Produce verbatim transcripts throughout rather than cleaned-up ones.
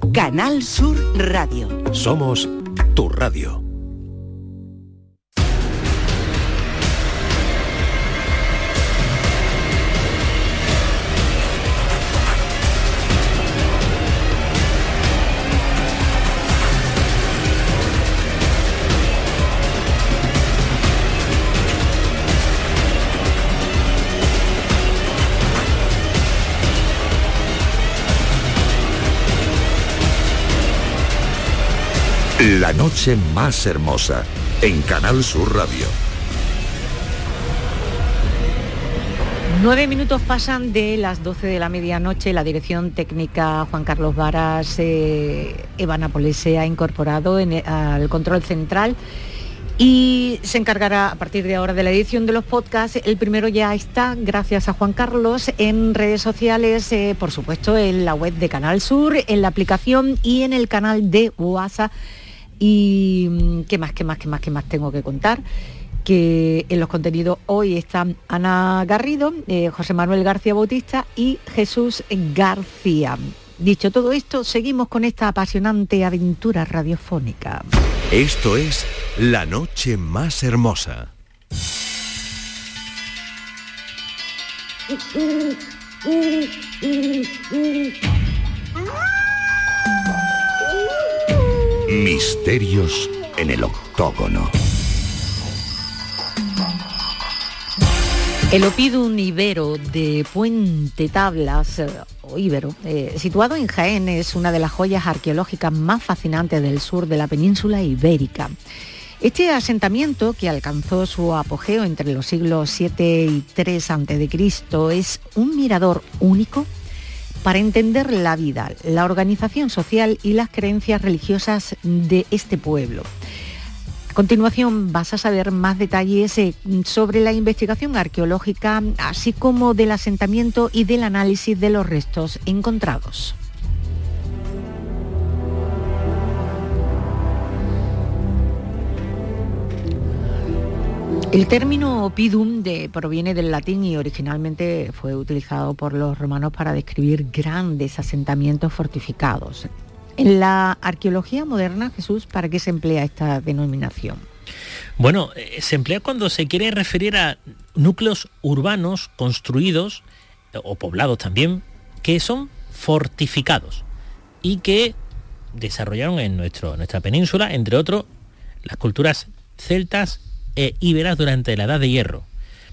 Canal Sur Radio. Somos tu radio. La noche más hermosa, en Canal Sur Radio. Nueve minutos pasan de las doce de la medianoche. La dirección técnica Juan Carlos Varas, eh, Eva Nápoles se ha incorporado en el, al control central y se encargará a partir de ahora de la edición de los podcasts. El primero ya está, gracias a Juan Carlos, en redes sociales, eh, por supuesto en la web de Canal Sur, en la aplicación y en el canal de WhatsApp. Y qué más, qué más, qué más, qué más tengo que contar, que en los contenidos hoy están Ana Garrido, eh, José Manuel García Bautista y Jesús García. Dicho todo esto, seguimos con esta apasionante aventura radiofónica. Esto es La noche más hermosa. Misterios en el octógono. El Opidum ibero de Puente Tablas, eh, o Ibero, eh, situado en Jaén, es una de las joyas arqueológicas más fascinantes del sur de la península ibérica. Este asentamiento, que alcanzó su apogeo entre los siglos siete y tres antes de Cristo, es un mirador único para entender la vida, la organización social y las creencias religiosas de este pueblo. A continuación vas a saber más detalles eh, sobre la investigación arqueológica, así como del asentamiento y del análisis de los restos encontrados. El término opidum de, proviene del latín y originalmente fue utilizado por los romanos para describir grandes asentamientos fortificados. En la arqueología moderna, Jesús, ¿para qué se emplea esta denominación? Bueno, eh, se emplea cuando se quiere referir a núcleos urbanos construidos, o poblados también, que son fortificados y que desarrollaron en nuestro, nuestra península, entre otros, las culturas celtas e íberas durante la Edad de Hierro.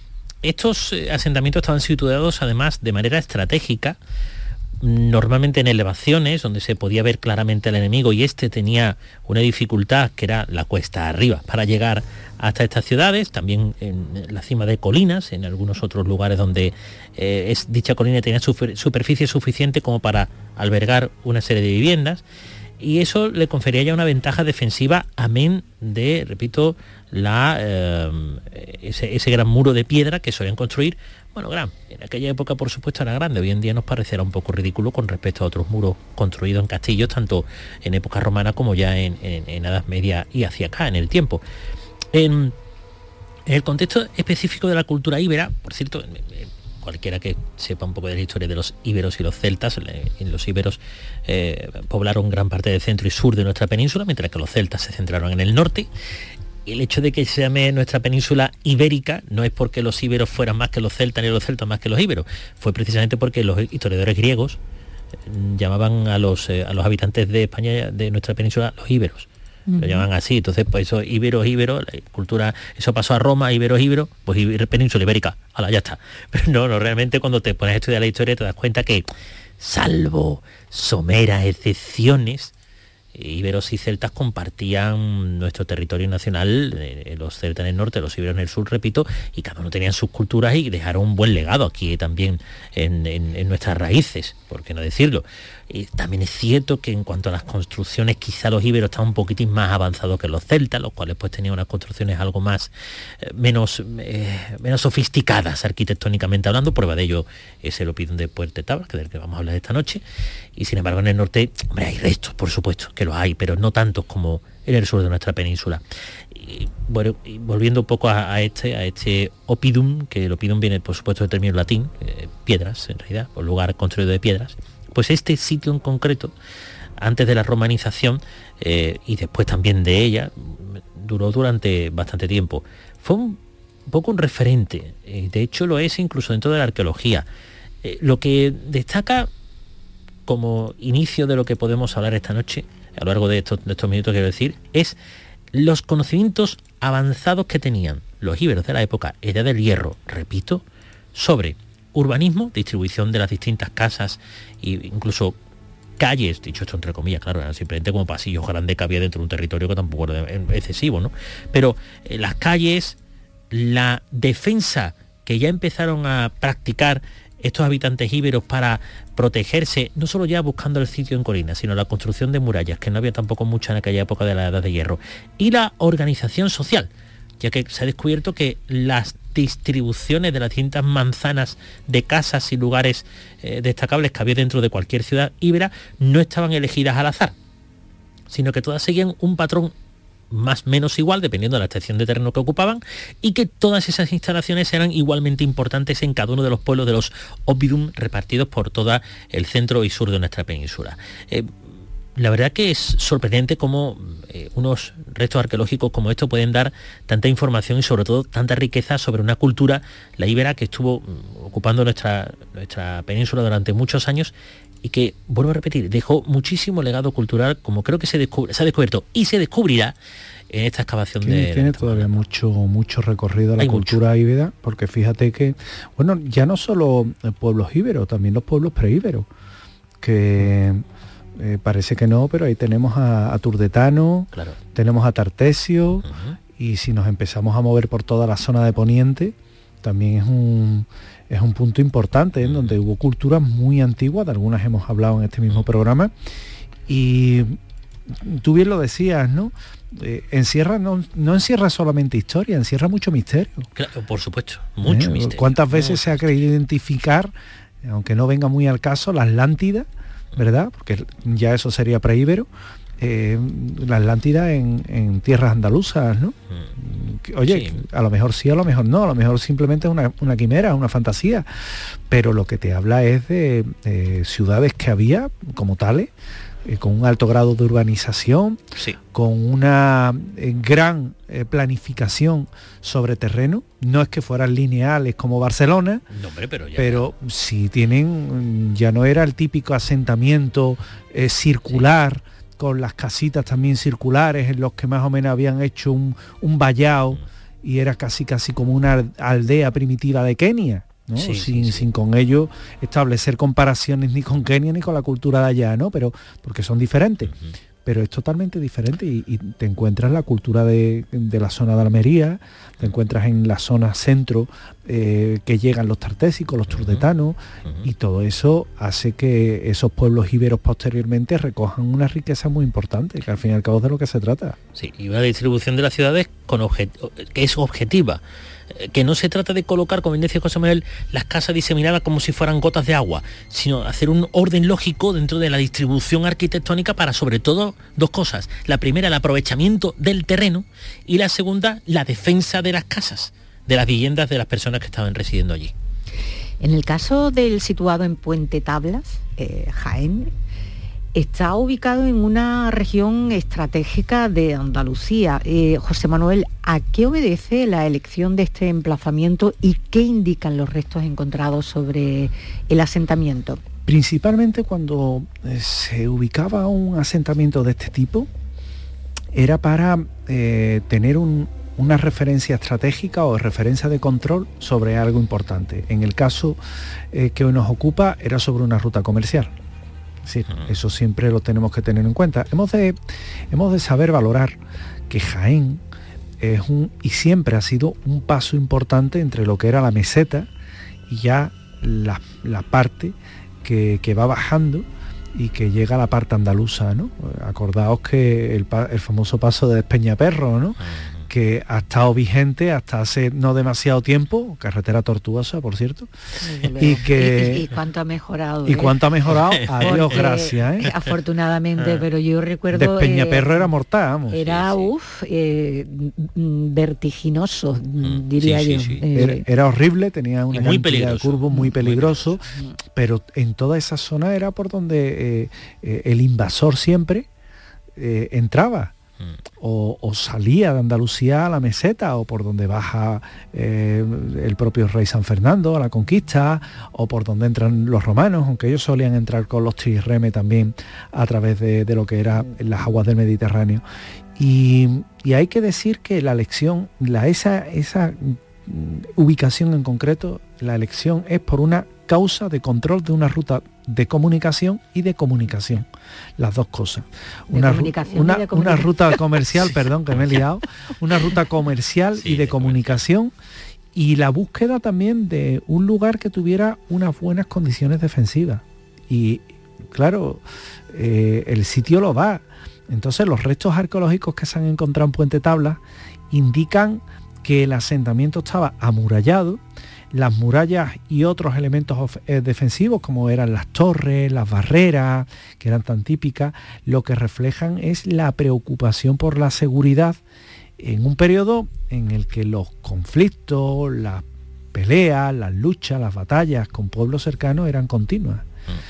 Estos eh, asentamientos estaban situados además de manera estratégica, normalmente en elevaciones donde se podía ver claramente al enemigo, y este tenía una dificultad que era la cuesta arriba para llegar hasta estas ciudades, también en la cima de colinas, en algunos otros lugares donde eh, es, dicha colina tenía super, superficie suficiente como para albergar una serie de viviendas, y eso le confería ya una ventaja defensiva, amén de, repito, la eh, ese, ese gran muro de piedra que solían construir. Bueno, gran, en aquella época por supuesto era grande, hoy en día nos parecerá un poco ridículo con respecto a otros muros construidos en castillos, tanto en época romana como ya en, en, en Edad Media y hacia acá en el tiempo. En, en el contexto específico de la cultura íbera, por cierto, en, en, cualquiera que sepa un poco de la historia de los íberos y los celtas, en los íberos eh, poblaron gran parte del centro y sur de nuestra península, mientras que los celtas se centraron en el norte. Y el hecho de que se llame nuestra península ibérica no es porque los íberos fueran más que los celtas ni los celtas más que los íberos, fue precisamente porque los historiadores griegos llamaban a los, eh, a los habitantes de España, de nuestra península, los íberos. Lo llaman así, entonces pues eso, íberos, íberos, la cultura, eso pasó a Roma, íberos, íberos, pues íberos, península ibérica, ala, ya está. Pero no, no, realmente cuando te pones a estudiar la historia te das cuenta que, salvo someras excepciones, íberos y celtas compartían nuestro territorio nacional, eh, los celtas en el norte, los íberos en el sur, repito, y cada uno tenían sus culturas y dejaron un buen legado aquí también en, en, en nuestras raíces, por qué no decirlo. Y también es cierto que en cuanto a las construcciones, quizá los íberos estaban un poquitín más avanzados que los celtas, los cuales pues tenían unas construcciones algo más, eh, menos, eh, menos sofisticadas arquitectónicamente hablando. Prueba de ello es el Opidum de Puente Tablas, que del que vamos a hablar esta noche. Y sin embargo en el norte, hombre, hay restos, por supuesto, que los hay, pero no tantos como en el sur de nuestra península. Y, bueno, y volviendo un poco a, a este a este Opidum, que el Opidum viene por supuesto del término latín, eh, piedras en realidad, o lugar construido de piedras. Pues este sitio en concreto antes de la romanización eh, y después también de ella, duró durante bastante tiempo. Fue un poco un referente, eh, de hecho lo es incluso dentro de la arqueología. Eh, lo que destaca como inicio de lo que podemos hablar esta noche, a lo largo de estos, de estos minutos quiero decir, es los conocimientos avanzados que tenían los íberos de la época, Edad del Hierro, repito, sobre urbanismo, distribución de las distintas casas e incluso calles, dicho esto entre comillas, claro, eran simplemente como pasillos grandes que había dentro de un territorio que tampoco era excesivo, ¿no? Pero eh, las calles, la defensa que ya empezaron a practicar estos habitantes íberos para protegerse, no solo ya buscando el sitio en colinas, sino la construcción de murallas, que no había tampoco mucha en aquella época de la Edad de Hierro, y la organización social, ya que se ha descubierto que las distribuciones de las distintas manzanas de casas y lugares eh, destacables que había dentro de cualquier ciudad íbera no estaban elegidas al azar, sino que todas seguían un patrón más o menos igual, dependiendo de la extensión de terreno que ocupaban, y que todas esas instalaciones eran igualmente importantes en cada uno de los pueblos de los Oppidum repartidos por todo el centro y sur de nuestra península. Eh, La verdad que es sorprendente cómo eh, unos restos arqueológicos como estos pueden dar tanta información y sobre todo tanta riqueza sobre una cultura, la íbera, que estuvo mm, ocupando nuestra, nuestra península durante muchos años y que, vuelvo a repetir, dejó muchísimo legado cultural, como creo que se, descubre, se ha descubierto y se descubrirá en esta excavación. Tiene, de... Tiene todavía mucho, mucho recorrido la Hay cultura mucho. íbera, porque fíjate que, bueno, ya no solo pueblos íberos, también los pueblos preíberos, que... Eh, parece que no, pero ahí tenemos a, a Turdetano, claro. Tenemos a Tartesio, uh-huh. Y si nos empezamos a mover por toda la zona de Poniente, también es un, es un punto importante, en uh-huh. donde hubo culturas muy antiguas, de algunas hemos hablado en este mismo uh-huh. programa, y tú bien lo decías, ¿no? Eh, encierra, no, no encierra solamente historia, encierra mucho misterio. Claro, por supuesto, mucho ¿Eh? misterio. ¿Cuántas veces mucho se ha querido identificar, aunque no venga muy al caso, la Atlántida, ¿verdad? Porque ya eso sería preíbero, eh, la Atlántida en, en tierras andaluzas, ¿no? Oye, sí. A lo mejor sí, a lo mejor no, a lo mejor simplemente es una, una quimera, una fantasía, pero lo que te habla es de, de ciudades que había como tales, eh, con un alto grado de urbanización, sí. Con una eh, gran eh, planificación sobre terreno. No es que fueran lineales como Barcelona, no, hombre, pero, ya pero sí tienen, ya no era el típico asentamiento eh, circular, sí. Con las casitas también circulares en los que más o menos habían hecho un, un vallado, mm. y era casi casi como una aldea primitiva de Kenia, ¿no? Sí, sin, sí, sí. sin con ello establecer comparaciones ni con Kenia ni con la cultura de allá, ¿no? Pero porque son diferentes. Uh-huh. Pero es totalmente diferente y, y te encuentras la cultura de, de la zona de Almería, te encuentras en la zona centro eh, que llegan los tartésicos, los turdetanos, uh-huh. y todo eso hace que esos pueblos íberos posteriormente recojan una riqueza muy importante, que al fin y al cabo es de lo que se trata. Sí, y una distribución de las ciudades con objet- que es objetiva, que no se trata de colocar, como bien decía José Manuel, las casas diseminadas como si fueran gotas de agua, sino hacer un orden lógico dentro de la distribución arquitectónica para, sobre todo, dos cosas. La primera, el aprovechamiento del terreno, y la segunda, la defensa de las casas, de las viviendas de las personas que estaban residiendo allí. En el caso del situado en Puente Tablas, eh, Jaén, está ubicado en una región estratégica de Andalucía. Eh, José Manuel, ¿a qué obedece la elección de este emplazamiento y qué indican los restos encontrados sobre el asentamiento? Principalmente cuando eh, se ubicaba un asentamiento de este tipo, era para eh, tener un, una referencia estratégica o referencia de control sobre algo importante. En el caso eh, que hoy nos ocupa, era sobre una ruta comercial. Sí, eso siempre lo tenemos que tener en cuenta. Hemos de, hemos de saber valorar que Jaén es un, y siempre ha sido un paso importante entre lo que era la meseta y ya la, la parte que, que va bajando y que llega a la parte andaluza, ¿no? Acordaos que el, el famoso paso de Despeñaperro, ¿no? que ha estado vigente hasta hace no demasiado tiempo, carretera tortuosa, por cierto, y que y, y, y cuánto ha mejorado. Y ¿eh? cuánto ha mejorado, adiós, gracias. ¿eh? Afortunadamente, pero yo recuerdo... Despeñaperro eh, era mortal, vamos. Era, sí, sí. uff, eh, vertiginoso, mm, diría sí, yo. Sí, sí. Eh, Era, era horrible, tenía una muy cantidad de curvos muy peligroso, muy peligroso, pero en toda esa zona era por donde eh, eh, el invasor siempre eh, entraba. O, o salía de Andalucía a la meseta, o por donde baja eh, el propio rey San Fernando a la conquista, o por donde entran los romanos, aunque ellos solían entrar con los trirreme también a través de, de lo que era las aguas del Mediterráneo. Y, y hay que decir que la elección, la, esa, esa ubicación en concreto, la elección es por una causa de control de una ruta de comunicación y de comunicación, las dos cosas. Una, una, una ruta comercial, perdón, que me he liado, una ruta comercial sí, y de, de comunicación, y la búsqueda también de un lugar que tuviera unas buenas condiciones defensivas. Y claro, eh, el sitio lo da. Entonces los restos arqueológicos que se han encontrado en Puente Tablas indican que el asentamiento estaba amurallado. Las murallas y otros elementos defensivos, como eran las torres, las barreras, que eran tan típicas, lo que reflejan es la preocupación por la seguridad en un periodo en el que los conflictos, las peleas, las luchas, las batallas con pueblos cercanos eran continuas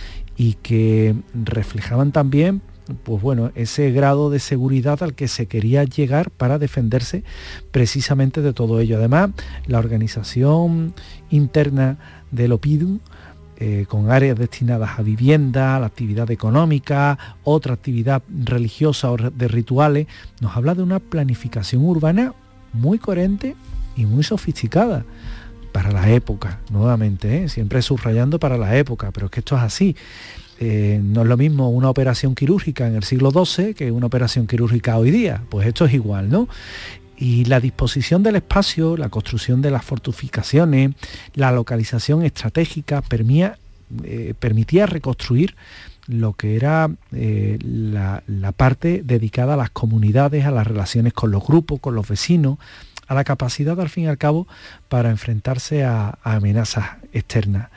y que reflejaban también, pues bueno, ese grado de seguridad al que se quería llegar para defenderse precisamente de todo ello. Además, la organización interna del Oppidum, eh, con áreas destinadas a vivienda, a la actividad económica, otra actividad religiosa o de rituales, nos habla de una planificación urbana muy coherente y muy sofisticada para la época, nuevamente, ¿eh? Siempre subrayando para la época, pero es que esto es así. Eh, no es lo mismo una operación quirúrgica en el siglo doce que una operación quirúrgica hoy día, pues esto es igual, ¿no? Y la disposición del espacio, la construcción de las fortificaciones, la localización estratégica permitía, eh, permitía reconstruir lo que era eh, la, la parte dedicada a las comunidades, a las relaciones con los grupos, con los vecinos, a la capacidad, al fin y al cabo, para enfrentarse a, a amenazas externas.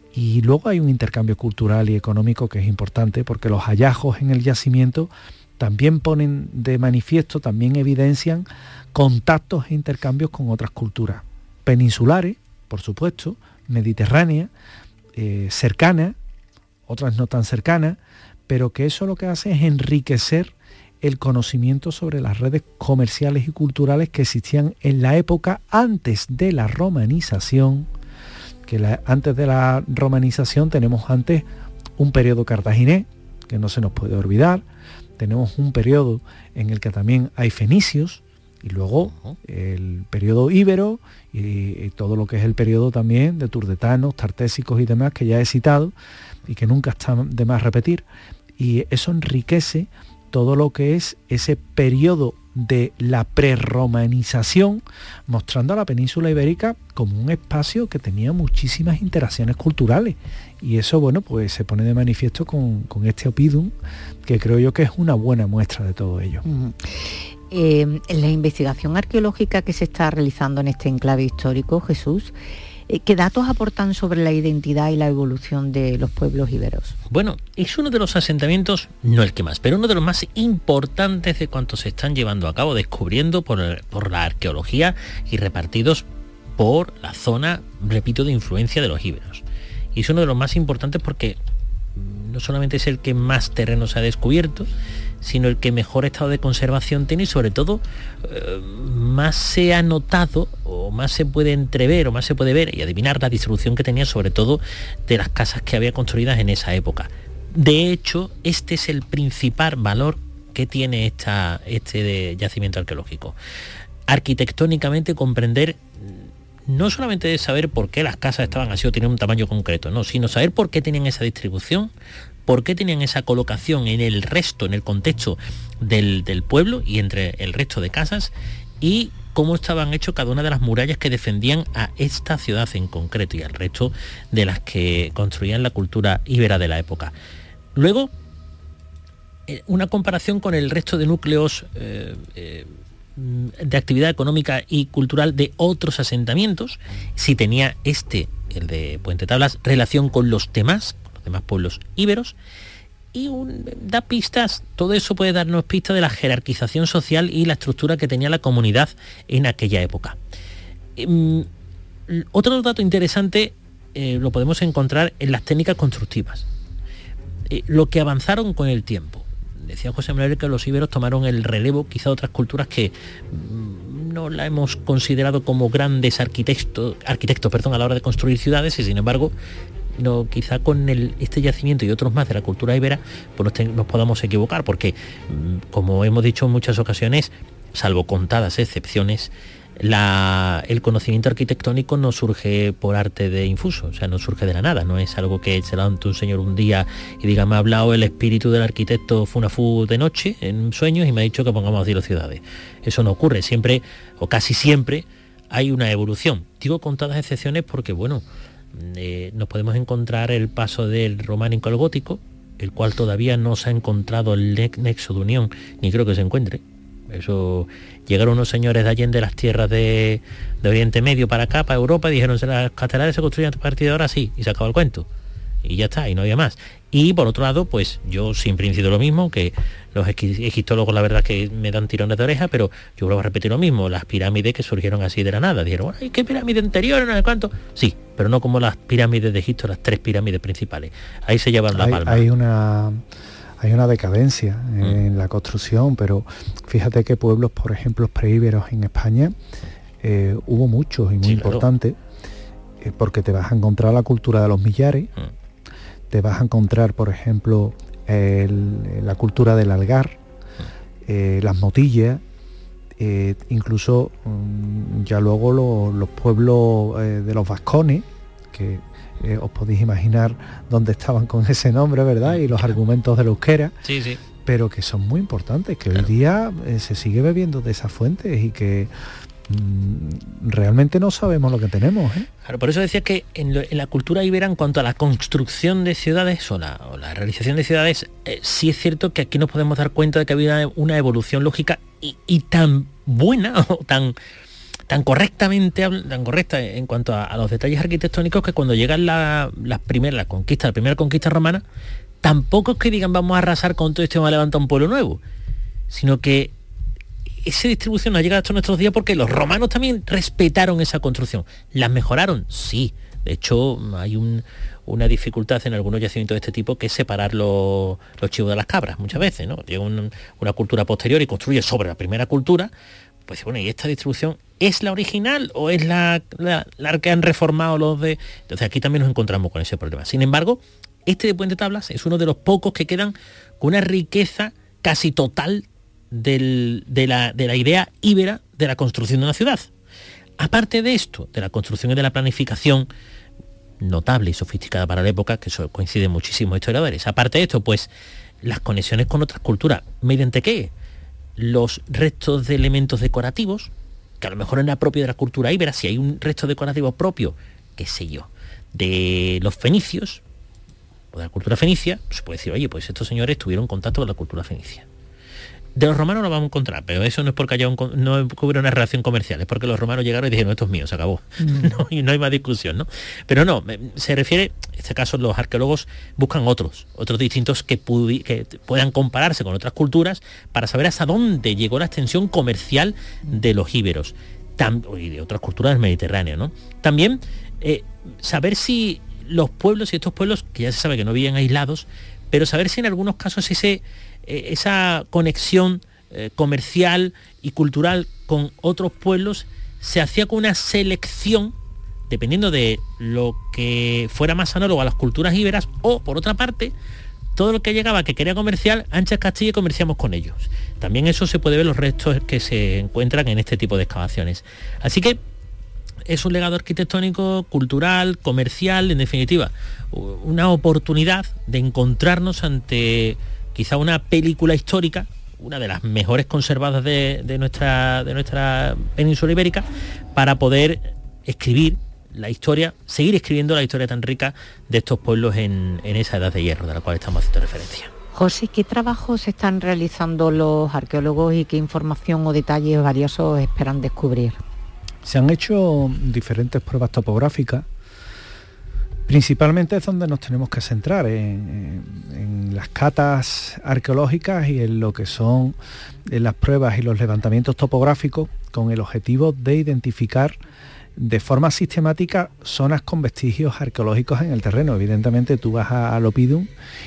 Y luego hay un intercambio cultural y económico que es importante, porque los hallazgos en el yacimiento también ponen de manifiesto, también evidencian contactos e intercambios con otras culturas peninsulares, por supuesto, mediterráneas, eh, cercanas, otras no tan cercanas, pero que eso lo que hace es enriquecer el conocimiento sobre las redes comerciales y culturales que existían en la época antes de la romanización. Que la, antes de la romanización tenemos antes un periodo cartaginés, que no se nos puede olvidar, tenemos un periodo en el que también hay fenicios, y luego el periodo íbero, y, y todo lo que es el periodo también de turdetanos, tartésicos y demás, que ya he citado, y que nunca está de más repetir, y eso enriquece todo lo que es ese periodo de la prerromanización, mostrando a la península ibérica como un espacio que tenía muchísimas interacciones culturales, y eso, bueno, pues se pone de manifiesto con, con este Oppidum, que creo yo que es una buena muestra de todo ello. Uh-huh. Eh, en la investigación arqueológica que se está realizando en este enclave histórico, Jesús, ¿qué datos aportan sobre la identidad y la evolución de los pueblos íberos? Bueno, es uno de los asentamientos, no el que más, pero uno de los más importantes de cuantos se están llevando a cabo, descubriendo por, por la arqueología y repartidos por la zona, repito, de influencia de los íberos. Y es uno de los más importantes porque no solamente es el que más terreno se ha descubierto, sino el que mejor estado de conservación tiene, y sobre todo eh, más se ha notado o más se puede entrever o más se puede ver y adivinar la distribución que tenía, sobre todo de las casas que había construidas en esa época. De hecho, este es el principal valor que tiene esta, este de yacimiento arqueológico. Arquitectónicamente comprender, no solamente de saber por qué las casas estaban así o tenían un tamaño concreto, no, sino saber por qué tenían esa distribución, por qué tenían esa colocación en el resto, en el contexto del, del pueblo y entre el resto de casas, y cómo estaban hechos cada una de las murallas que defendían a esta ciudad en concreto y al resto de las que construían la cultura íbera de la época. Luego, una comparación con el resto de núcleos eh, eh, de actividad económica y cultural de otros asentamientos, si tenía este, el de Puente Tablas, relación con los demás, con los demás pueblos íberos, y un, da pistas, todo eso puede darnos pistas de la jerarquización social y la estructura que tenía la comunidad en aquella época. Eh, otro dato interesante eh, lo podemos encontrar en las técnicas constructivas. Eh, lo que avanzaron con el tiempo. Decía José Manuel que los íberos tomaron el relevo, quizá otras culturas que mmm, no la hemos considerado como grandes arquitectos, arquitectos perdón, a la hora de construir ciudades, y sin embargo, no, quizá con el, este yacimiento y otros más de la cultura íbera, pues nos, ten, nos podamos equivocar, porque mmm, como hemos dicho en muchas ocasiones, salvo contadas excepciones, La, el conocimiento arquitectónico no surge por arte de infuso, o sea, no surge de la nada, no es algo que se levante un señor un día y diga, me ha hablado el espíritu del arquitecto Funafú de noche, en sueños, y me ha dicho que pongamos así las ciudades. Eso no ocurre, siempre, o casi siempre, hay una evolución. Digo contadas excepciones porque, bueno, eh, nos podemos encontrar el paso del románico al gótico, el cual todavía no se ha encontrado el nexo de unión, ni creo que se encuentre. Eso, llegaron unos señores de Allende, las tierras de, de Oriente Medio para acá, para Europa, y dijeron, las catedrales se construyen a partir de ahora, sí, y se acabó el cuento. Y ya está, y no había más. Y por otro lado, pues yo siempre incido lo mismo, que los egiptólogos la verdad que me dan tirones de oreja, pero yo vuelvo a repetir lo mismo, las pirámides que surgieron así de la nada. Dijeron, ay, ¿qué pirámide anterior? No sé cuánto. Sí, pero no como las pirámides de Egipto, las tres pirámides principales. Ahí se llevan la hay, palma. Hay una... Hay una decadencia en mm. la construcción, pero fíjate que pueblos, por ejemplo, preíberos en España, eh, hubo muchos y muy sí, importantes, claro. eh, porque te vas a encontrar la cultura de los millares, mm. te vas a encontrar, por ejemplo, el, la cultura del algar, mm. eh, las motillas, eh, incluso mm, ya luego lo, los pueblos eh, de los vascones, que... Eh, os podéis imaginar dónde estaban con ese nombre, ¿verdad? Y los argumentos del euskera, sí, sí. pero que son muy importantes, que claro. hoy día eh, se sigue bebiendo de esas fuentes y que mmm, realmente no sabemos lo que tenemos, ¿eh? Claro, por eso decía que en, lo, en la cultura íbera, en cuanto a la construcción de ciudades o la, o la realización de ciudades, eh, sí es cierto que aquí nos podemos dar cuenta de que había una, una evolución lógica y, y tan buena o tan... tan correctamente, tan correcta en cuanto a, a los detalles arquitectónicos, que cuando llegan la, las primeras, la conquista, la primera conquista romana, tampoco es que digan vamos a arrasar con todo esto y vamos a levantar un pueblo nuevo, sino que esa distribución ha llegado hasta nuestros días porque los romanos también respetaron esa construcción. ¿Las mejoraron? Sí. De hecho, hay un, una dificultad en algunos yacimientos de este tipo, que es separar los, los chivos de las cabras, muchas veces, ¿no? Llega un, una cultura posterior y construye sobre la primera cultura. Pues bueno, ¿y esta distribución es la original o es la, la, la que han reformado los de...? Entonces aquí también nos encontramos con ese problema. Sin embargo, este de Puente Tablas es uno de los pocos que quedan con una riqueza casi total del, de, la, de la idea íbera de la construcción de una ciudad. Aparte de esto, de la construcción y de la planificación notable y sofisticada para la época, que eso coincide muchísimos historiadores. Aparte de esto, pues las conexiones con otras culturas. ¿Mediante qué? Los restos de elementos decorativos, que a lo mejor era propio de la cultura íbera. Si hay un resto decorativo propio, qué sé yo, de los fenicios o de la cultura fenicia, se puede decir, oye, pues estos señores tuvieron contacto con la cultura fenicia. De los romanos lo vamos a encontrar, pero eso no es porque haya un, no hubiera una relación comercial, es porque los romanos llegaron y dijeron, esto es mío, se acabó. Mm. No, y no hay más discusión, ¿no? Pero no, se refiere, en este caso los arqueólogos buscan otros, otros distintos que, pudi, que puedan compararse con otras culturas para saber hasta dónde llegó la extensión comercial de los íberos tam, y de otras culturas del Mediterráneo, ¿no? También eh, saber si los pueblos y estos pueblos, que ya se sabe que no vivían aislados, pero saber si en algunos casos ese... esa conexión eh, comercial y cultural con otros pueblos se hacía con una selección dependiendo de lo que fuera más análogo a las culturas íberas, o por otra parte todo lo que llegaba que quería comercial, ancha Castilla, y comerciamos con ellos. También eso se puede ver en los restos que se encuentran en este tipo de excavaciones. Así que es un legado arquitectónico, cultural, comercial, en definitiva una oportunidad de encontrarnos ante quizá una película histórica, una de las mejores conservadas de, de, nuestra, de nuestra península ibérica, para poder escribir la historia, seguir escribiendo la historia tan rica de estos pueblos en, en esa edad de hierro de la cual estamos haciendo referencia. José, ¿qué trabajos están realizando los arqueólogos y qué información o detalles valiosos esperan descubrir? Se han hecho diferentes pruebas topográficas. Principalmente es donde nos tenemos que centrar, en, en, en las catas arqueológicas y en lo que son en las pruebas y los levantamientos topográficos, con el objetivo de identificar de forma sistemática zonas con vestigios arqueológicos en el terreno. Evidentemente tú vas a, a Lopidum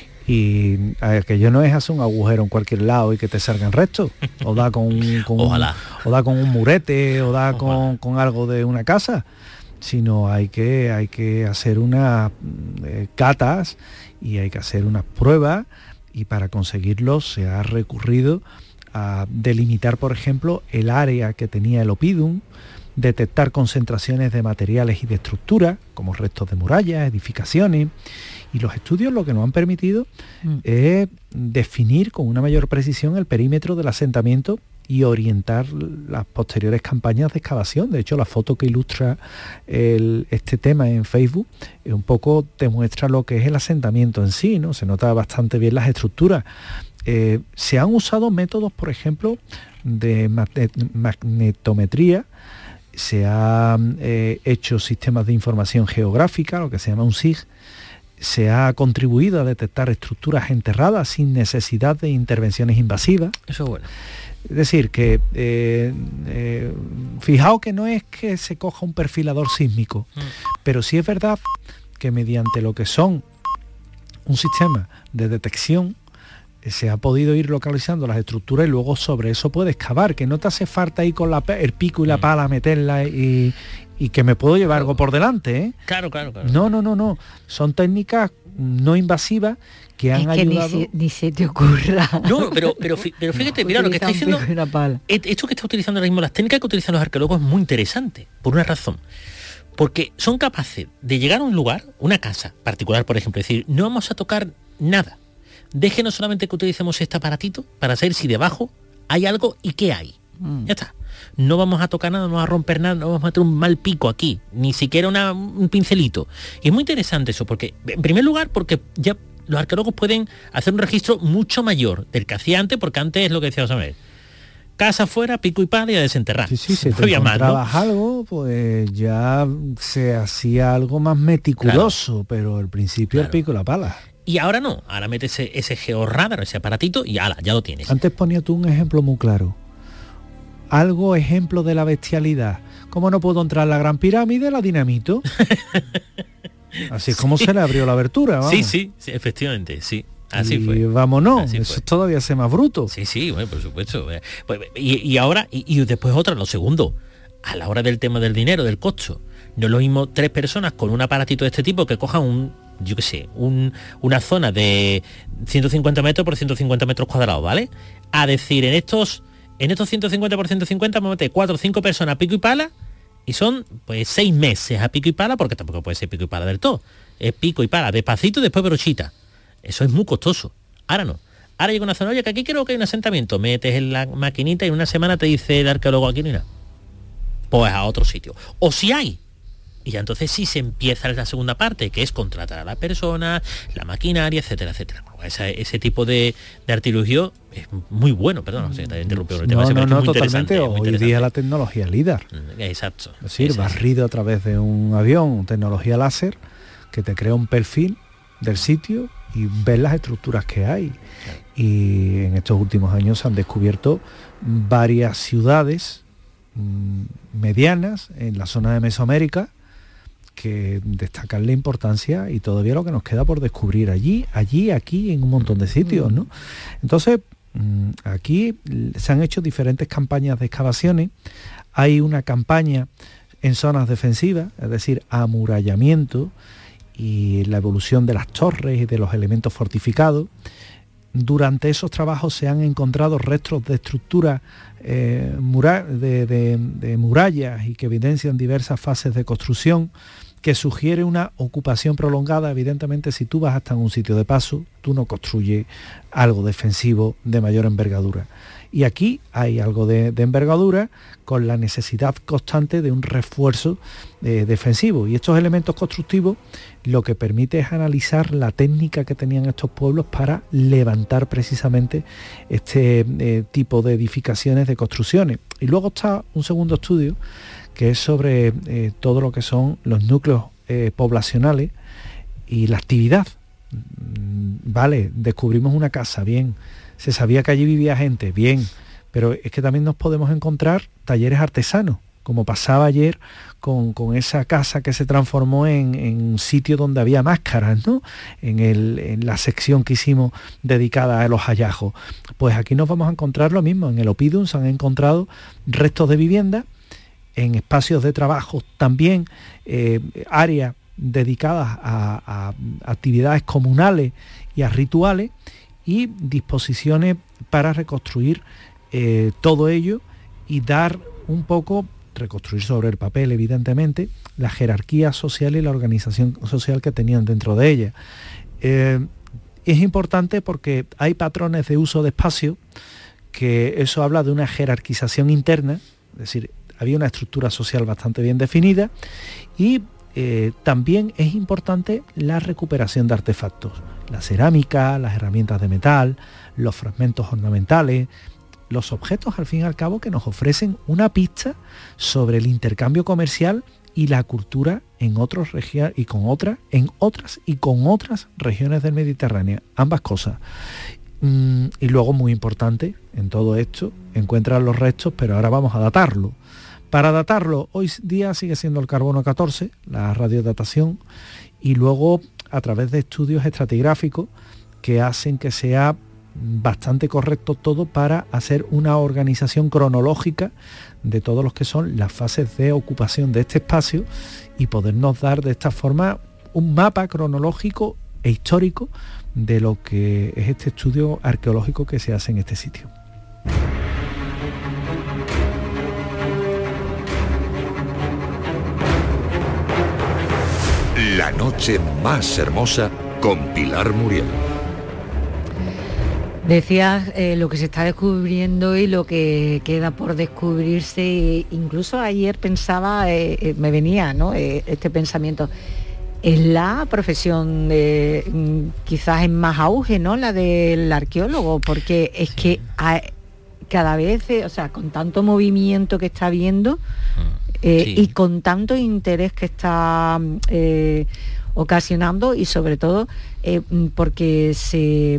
y aquello no es hacer un agujero en cualquier lado y que te salgan restos, o da con, con un, o da con un murete, o da con, con algo de una casa, sino hay que, hay que hacer unas eh, catas y hay que hacer unas pruebas, y para conseguirlo se ha recurrido a delimitar, por ejemplo, el área que tenía el Oppidum, detectar concentraciones de materiales y de estructuras, como restos de murallas, edificaciones, y los estudios lo que nos han permitido mm. es definir con una mayor precisión el perímetro del asentamiento y orientar las posteriores campañas de excavación. De hecho, la foto que ilustra el, este tema en Facebook eh, un poco te muestra lo que es el asentamiento en sí, ¿no? Se nota bastante bien las estructuras. Eh, se han usado métodos, por ejemplo, de magnetometría, se han eh, hecho sistemas de información geográfica, lo que se llama un S I G, se ha contribuido a detectar estructuras enterradas sin necesidad de intervenciones invasivas. Eso es bueno. Es decir, que eh, eh, fijaos que no es que se coja un perfilador sísmico, mm. pero sí es verdad que mediante lo que son un sistema de detección se ha podido ir localizando las estructuras y luego sobre eso puedes excavar, que no te hace falta ir con la, el pico y la pala a meterla y, y que me puedo llevar algo por delante, ¿eh? Claro, claro, claro. No, no, no, no. Son técnicas no invasivas que han es que ayudado. Ni se, ni se te ocurra. No, pero, pero, pero fíjate, mira lo que está diciendo. Esto que está utilizando ahora mismo, las técnicas que utilizan los arqueólogos es muy interesante, por una razón. Porque son capaces de llegar a un lugar, una casa particular, por ejemplo, es decir, no vamos a tocar nada. Déjenos solamente que utilicemos este aparatito para saber si debajo hay algo y qué hay. Mm. Ya está. No vamos a tocar nada, no vamos a romper nada, no vamos a meter un mal pico aquí, ni siquiera una, un pincelito. Y es muy interesante eso, porque, en primer lugar, porque ya los arqueólogos pueden hacer un registro mucho mayor del que hacía antes, porque antes es lo que decía Samuel. Casa fuera, pico y pala y a desenterrar. Sí, sí, si te encontrabas, ¿no?, algo, pues ya se hacía algo más meticuloso, claro. Pero al principio claro. El pico y la pala. Y ahora no, ahora metes ese, ese georradar, ese aparatito y ala, ya lo tienes. Antes ponía tú un ejemplo muy claro. Algo ejemplo de la bestialidad. ¿Cómo no puedo entrar en la Gran Pirámide? La dinamito. Así es como sí. Se le abrió la abertura. Vamos. Sí, sí, sí, efectivamente, sí. Así y fue. Vámonos, Así eso fue. Todavía se más bruto. Sí, sí, bueno, por supuesto. Y, y ahora, y, y después otra, lo segundo, a la hora del tema del dinero, del costo, no es lo mismo tres personas con un aparatito de este tipo que cojan un, yo qué sé, un, una zona de ciento cincuenta metros por ciento cincuenta metros cuadrados, ¿vale? A decir, en estos, en estos ciento cincuenta por ciento cincuenta vamos a meter cuatro o cinco personas a pico y pala, y son pues seis meses a pico y pala, porque tampoco puede ser pico y pala del todo. Es pico y pala, despacito y después brochita. Eso es muy costoso. Ahora no. Ahora llega una zona, oye, que aquí creo que hay un asentamiento. Metes en la maquinita y en una semana te dice el arqueólogo, aquí no hay nada. Pues a otro sitio. O si hay. Y ya entonces sí se empieza la segunda parte, que es contratar a la persona, la maquinaria, etcétera, etcétera. Bueno, ese, ese tipo de, de artilugio es muy bueno, perdón, no sé, te interrumpió el tema. No, ese, no, no, muy totalmente. Hoy interesante. día la tecnología líder. Exacto. Es decir, Exacto. barrido a través de un avión, tecnología láser, que te crea un perfil del sitio y ver las estructuras que hay. Claro. Y en estos últimos años se han descubierto varias ciudades mmm, medianas en la zona de Mesoamérica que destacan la importancia y todavía lo que nos queda por descubrir allí, allí, aquí, en un montón de sitios, ¿no? Entonces, mmm, aquí se han hecho diferentes campañas de excavaciones. Hay una campaña en zonas defensivas, es decir, amurallamiento, y la evolución de las torres y de los elementos fortificados. Durante esos trabajos se han encontrado restos de estructuras eh, mura de, de, de murallas y que evidencian diversas fases de construcción que sugiere una ocupación prolongada. Evidentemente, si tú vas hasta en un sitio de paso, tú no construyes algo defensivo de mayor envergadura. Y aquí hay algo de, de envergadura, con la necesidad constante de un refuerzo eh, defensivo. Y estos elementos constructivos lo que permite es analizar la técnica que tenían estos pueblos para levantar precisamente este eh, tipo de edificaciones, de construcciones. Y luego está un segundo estudio que es sobre eh, todo lo que son los núcleos eh, poblacionales y la actividad. Vale, descubrimos una casa, bien, se sabía que allí vivía gente, bien, pero es que también nos podemos encontrar talleres artesanos, como pasaba ayer con, con esa casa que se transformó en, en un sitio donde había máscaras, ¿no? En, el, en la sección que hicimos dedicada a los hallazgos. Pues aquí nos vamos a encontrar lo mismo. En el Opidum se han encontrado restos de vivienda, en espacios de trabajo también, eh, áreas dedicadas a, a actividades comunales y a rituales, y disposiciones para reconstruir eh, todo ello y dar un poco, reconstruir sobre el papel evidentemente, la jerarquía social y la organización social que tenían dentro de ella. Eh, es importante porque hay patrones de uso de espacio, que eso habla de una jerarquización interna, es decir, había una estructura social bastante bien definida, y eh, también es importante la recuperación de artefactos, la cerámica, las herramientas de metal, los fragmentos ornamentales, los objetos al fin y al cabo que nos ofrecen una pista sobre el intercambio comercial y la cultura en otros regiones y con otras, en otras y con otras regiones del Mediterráneo, ambas cosas. Mm, y luego, muy importante, en todo esto, encuentran los restos, pero ahora vamos a datarlo. Para datarlo, hoy día sigue siendo el carbono catorce, la radiodatación, y luego a través de estudios estratigráficos que hacen que sea bastante correcto todo para hacer una organización cronológica de todos los que son las fases de ocupación de este espacio y podernos dar de esta forma un mapa cronológico e histórico de lo que es este estudio arqueológico que se hace en este sitio. La noche más hermosa con Pilar Muriel. Decías eh, lo que se está descubriendo y lo que queda por descubrirse. Incluso ayer pensaba, eh, eh, me venía, ¿no? eh, este pensamiento. Es la profesión de, quizás en más auge, ¿no? La del arqueólogo, porque es sí. que hay, cada vez, eh, o sea, con tanto movimiento que está habiendo eh, sí. y con tanto interés que está eh, ocasionando, y sobre todo eh, porque se...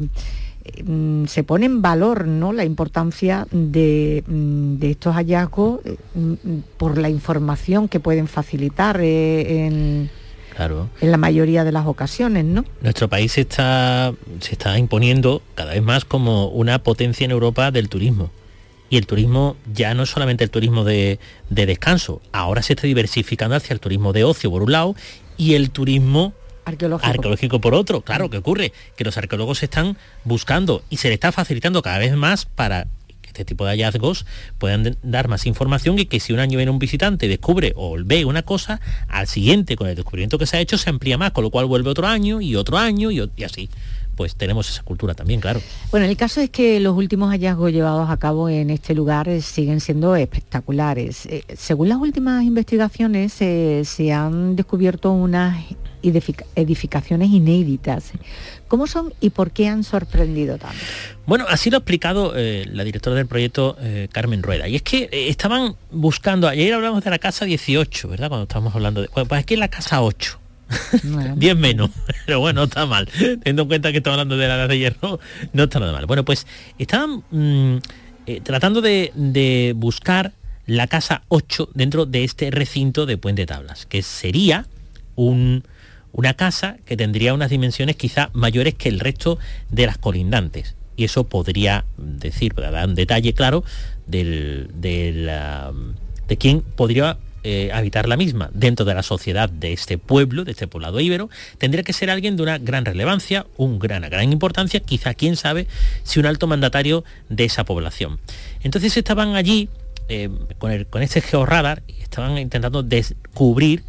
se pone en valor, ¿no?, la importancia de, de estos hallazgos eh, por la información que pueden facilitar eh, en, claro. en la mayoría de las ocasiones, ¿no? Nuestro país se está, se está imponiendo cada vez más como una potencia en Europa del turismo. Y el turismo ya no es solamente el turismo de, de descanso, ahora se está diversificando hacia el turismo de ocio por un lado y el turismo Arqueológico. arqueológico por otro. Claro, ¿qué ocurre? Que los arqueólogos se están buscando y se le está facilitando cada vez más para que este tipo de hallazgos puedan dar más información, y que si un año viene un visitante y descubre o ve una cosa, al siguiente, con el descubrimiento que se ha hecho, se amplía más, con lo cual vuelve otro año y otro año y, y así. Pues tenemos esa cultura también, claro. Bueno, el caso es que los últimos hallazgos llevados a cabo en este lugar eh, siguen siendo espectaculares. Eh, según las últimas investigaciones, eh, se han descubierto unas edificaciones inéditas. ¿Cómo son y por qué han sorprendido tanto? Bueno, así lo ha explicado eh, la directora del proyecto, eh, Carmen Rueda. Y es que eh, estaban buscando, ayer hablamos de la casa dieciocho, ¿verdad? Cuando estábamos hablando de... Pues aquí es la casa ocho. Bueno. diez menos, pero bueno, no está mal. Teniendo en cuenta que estamos hablando de la edad de hierro, no está nada mal. Bueno, pues estaban mmm, eh, tratando de, de buscar la casa ocho dentro de este recinto de Puente Tablas, que sería un... una casa que tendría unas dimensiones quizá mayores que el resto de las colindantes. Y eso podría decir, podría dar un detalle claro del, de, la, de quién podría eh, habitar la misma. Dentro de la sociedad de este pueblo, de este poblado íbero, tendría que ser alguien de una gran relevancia, un gran, una gran importancia, quizá, quién sabe, si un alto mandatario de esa población. Entonces estaban allí eh, con, el, con este georradar y estaban intentando descubrir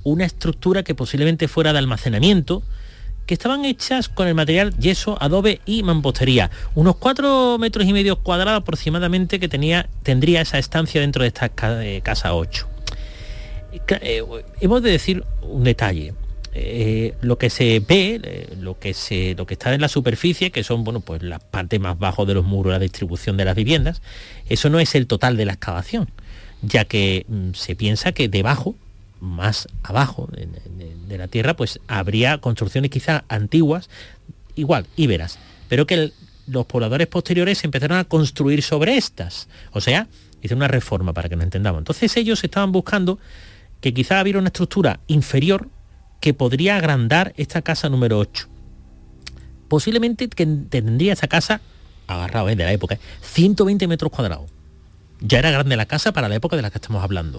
una estructura que posiblemente fuera de almacenamiento, que estaban hechas con el material yeso, adobe y mampostería. Unos cuatro metros y medio cuadrados aproximadamente que tenía, tendría esa estancia dentro de esta ca- eh, casa ocho. Eh, hemos de decir un detalle. Eh, lo que se ve, eh, lo que se, lo que está en la superficie, que son bueno, pues la parte más bajo de los muros, la distribución de las viviendas, eso no es el total de la excavación, ya que mm, se piensa que debajo, más abajo de, de, de la tierra, pues habría construcciones quizás antiguas, igual, íberas, pero que el, los pobladores posteriores empezaron a construir sobre estas, o sea, hicieron una reforma para que nos entendamos. Entonces ellos estaban buscando que quizás hubiera una estructura inferior que podría agrandar esta casa número ocho. Posiblemente que tendría esta casa, agarrado ¿eh? de la época, ciento veinte metros cuadrados. Ya era grande la casa para la época de la que estamos hablando.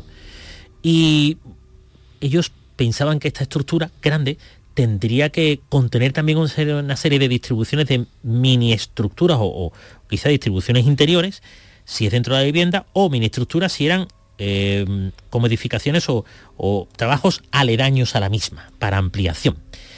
Y ellos pensaban que esta estructura grande tendría que contener también una serie de distribuciones de mini estructuras o, o quizá distribuciones interiores, si es dentro de la vivienda, o mini estructuras si eran eh, como edificaciones o, o trabajos aledaños a la misma, para ampliación.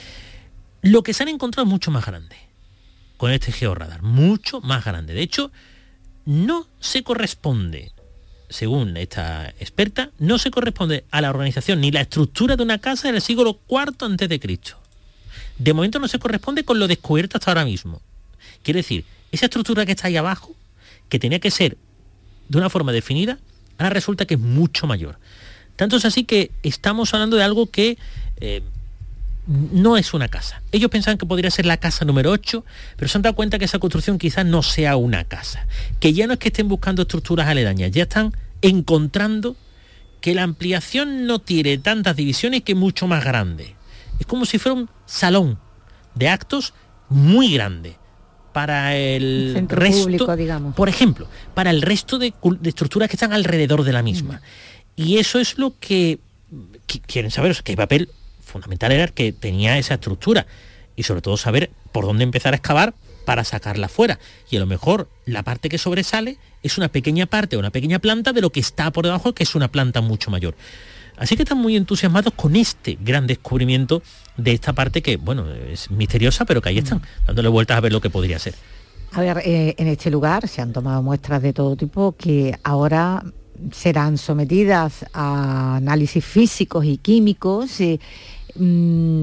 Lo que se han encontrado es mucho más grande con este georradar, mucho más grande. De hecho, no se corresponde, según esta experta, no se corresponde a la organización ni la estructura de una casa del siglo cuarto antes de Cristo. De momento no se corresponde con lo descubierto hasta ahora mismo. Quiere decir, esa estructura que está ahí abajo, que tenía que ser de una forma definida, ahora resulta que es mucho mayor. Tanto es así que estamos hablando de algo que eh, no es una casa. Ellos pensaban que podría ser la casa número ocho, pero se han dado cuenta que esa construcción quizás no sea una casa. Que ya no es que estén buscando estructuras aledañas, ya están encontrando que la ampliación no tiene tantas divisiones, que es mucho más grande. Es como si fuera un salón de actos muy grande para el centro resto, público, digamos. Por ejemplo, para el resto de, de estructuras que están alrededor de la misma. Mm. Y eso es lo que, que quieren saber, o sea, qué papel fundamental era que tenía esa estructura, y sobre todo saber por dónde empezar a excavar para sacarla fuera. Y a lo mejor la parte que sobresale es una pequeña parte, una pequeña planta de lo que está por debajo, que es una planta mucho mayor. Así que están muy entusiasmados con este gran descubrimiento de esta parte que, bueno, es misteriosa, pero que ahí están, dándole vueltas a ver lo que podría ser. A ver, eh, en este lugar se han tomado muestras de todo tipo que ahora serán sometidas a análisis físicos y químicos, eh, mmm,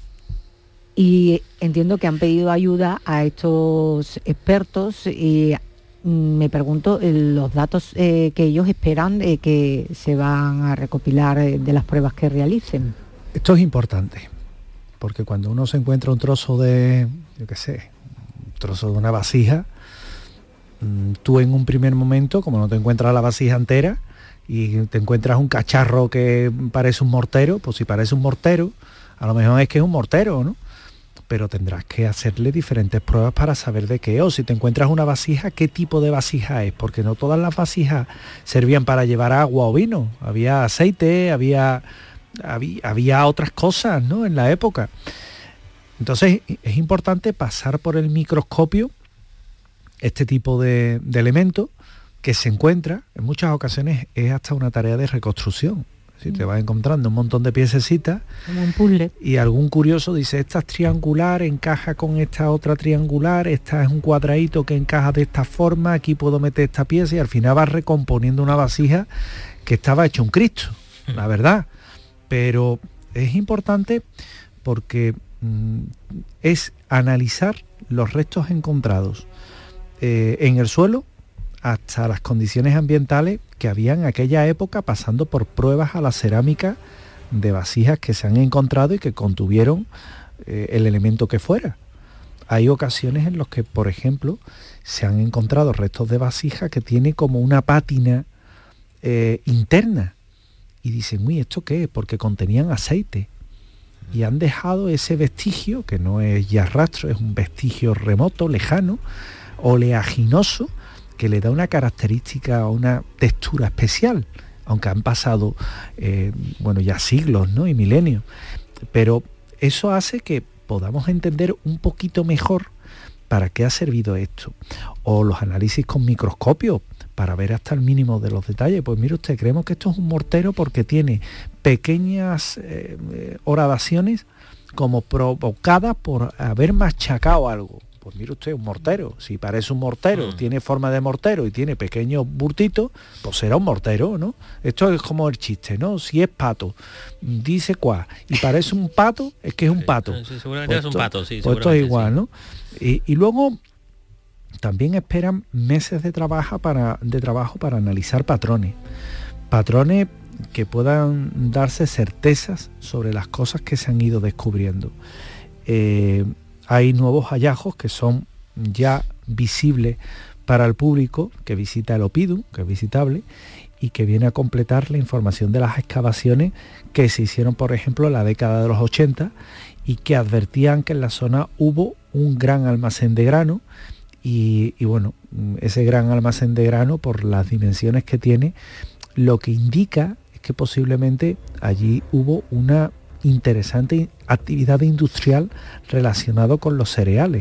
y entiendo que han pedido ayuda a estos expertos, y me pregunto eh, los datos eh, que ellos esperan eh, que se van a recopilar eh, de las pruebas que realicen. Esto es importante, porque cuando uno se encuentra un trozo de, yo qué sé, un trozo de una vasija, tú en un primer momento, como no te encuentras la vasija entera y te encuentras un cacharro que parece un mortero, pues si parece un mortero, a lo mejor es que es un mortero, ¿no? Pero tendrás que hacerle diferentes pruebas para saber de qué, o si te encuentras una vasija, qué tipo de vasija es, porque no todas las vasijas servían para llevar agua o vino, había aceite, había, había, había otras cosas, ¿no?, en la época. Entonces es importante pasar por el microscopio este tipo de, de elementos que se encuentra, en muchas ocasiones es hasta una tarea de reconstrucción. Si te vas encontrando un montón de piececitas, como un puzzle, y algún curioso dice, esta es triangular, encaja con esta otra triangular, esta es un cuadradito que encaja de esta forma, aquí puedo meter esta pieza, y al final vas recomponiendo una vasija que estaba hecho un Cristo, la verdad. Pero es importante porque mm, es analizar los restos encontrados eh, en el suelo, hasta las condiciones ambientales que había en aquella época, pasando por pruebas a la cerámica de vasijas que se han encontrado y que contuvieron eh, el elemento que fuera. Hay ocasiones en las que, por ejemplo, se han encontrado restos de vasija que tiene como una pátina eh, interna, y dicen, uy, ¿esto qué es? Porque contenían aceite, y han dejado ese vestigio, que no es ya rastro, es un vestigio remoto, lejano, oleaginoso, que le da una característica, una textura especial, aunque han pasado, eh, bueno, ya siglos, ¿no?, y milenios. Pero eso hace que podamos entender un poquito mejor para qué ha servido esto. O los análisis con microscopio, para ver hasta el mínimo de los detalles. Pues mire usted, creemos que esto es un mortero porque tiene pequeñas eh, horadaciones como provocadas por haber machacado algo. Pues mire usted, un mortero, si parece un mortero, mm. tiene forma de mortero y tiene pequeños burtitos, pues será un mortero, ¿no? Esto es como el chiste, ¿no? Si es pato, dice cuá, y parece un pato, es que es un pato. Sí, seguramente pues es un esto, pato, sí. Pues esto es igual, sí. ¿no? Y, y luego también esperan meses de trabajo para, de trabajo para analizar patrones. Patrones que puedan darse certezas sobre las cosas que se han ido descubriendo. Eh, hay nuevos hallazgos que son ya visibles para el público que visita el Opidum, que es visitable, y que viene a completar la información de las excavaciones que se hicieron, por ejemplo, en la década de los ochenta y que advertían que en la zona hubo un gran almacén de grano y, y bueno, ese gran almacén de grano, por las dimensiones que tiene, lo que indica es que posiblemente allí hubo una interesante actividad industrial relacionada con los cereales.